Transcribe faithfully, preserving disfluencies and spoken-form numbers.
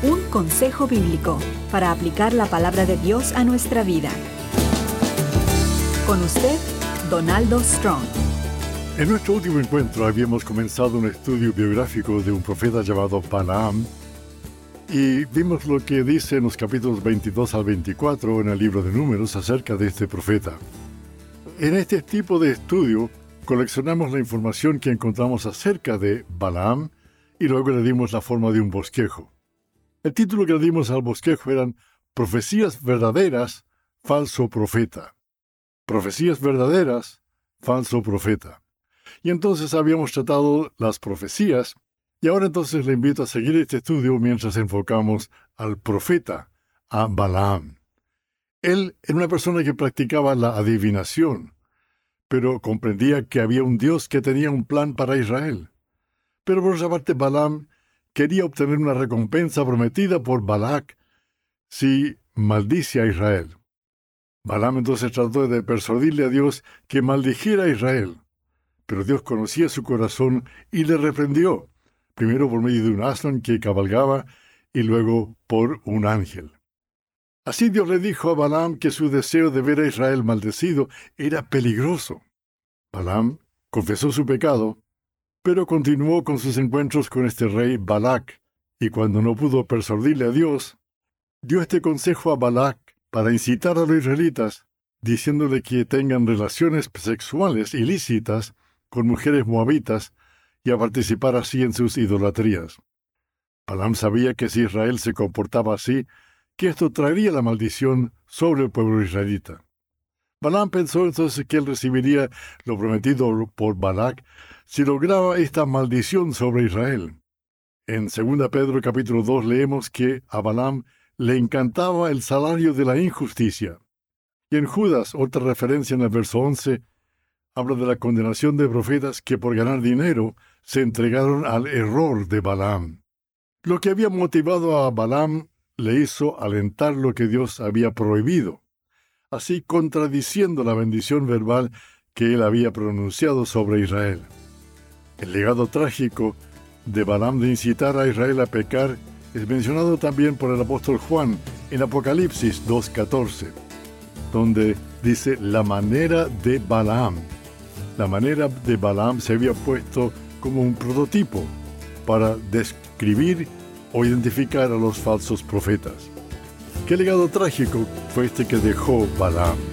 Un consejo bíblico para aplicar la palabra de Dios a nuestra vida. Con usted, Donaldo Strong. En nuestro último encuentro habíamos comenzado un estudio biográfico de un profeta llamado Balaam y vimos lo que dice en los capítulos veintidós al veinticuatro en el libro de Números acerca de este profeta. En este tipo de estudio coleccionamos la información que encontramos acerca de Balaam y luego le dimos la forma de un bosquejo. El título que le dimos al bosquejo eran Profecías verdaderas, falso profeta. Profecías verdaderas, falso profeta. Y entonces habíamos tratado las profecías, y ahora entonces le invito a seguir este estudio mientras enfocamos al profeta, a Balaam. Él era una persona que practicaba la adivinación, pero comprendía que había un Dios que tenía un plan para Israel. Pero por otra parte, Balaam quería obtener una recompensa prometida por Balac si maldice a Israel. Balaam entonces trató de persuadirle a Dios que maldijera a Israel, pero Dios conocía su corazón y le reprendió, primero por medio de un asno que cabalgaba y luego por un ángel. Así Dios le dijo a Balaam que su deseo de ver a Israel maldecido era peligroso. Balaam confesó su pecado, pero continuó con sus encuentros con este rey Balac, y cuando no pudo persuadirle a Dios, dio este consejo a Balac para incitar a los israelitas, diciéndole que tengan relaciones sexuales ilícitas con mujeres moabitas y a participar así en sus idolatrías. Balaam sabía que si Israel se comportaba así, que esto traería la maldición sobre el pueblo israelita. Balaam pensó entonces que él recibiría lo prometido por Balac si lograba esta maldición sobre Israel. En segunda Pedro capítulo dos leemos que a Balaam le encantaba el salario de la injusticia. Y en Judas, otra referencia en el verso once, habla de la condenación de profetas que por ganar dinero se entregaron al error de Balaam. Lo que había motivado a Balaam le hizo alentar lo que Dios había prohibido, así contradiciendo la bendición verbal que él había pronunciado sobre Israel. El legado trágico de Balaam de incitar a Israel a pecar es mencionado también por el apóstol Juan en Apocalipsis dos catorce, donde dice la manera de Balaam. La manera de Balaam se había puesto como un prototipo para describir o identificar a los falsos profetas. ¿Qué legado trágico fue este que dejó Balaam?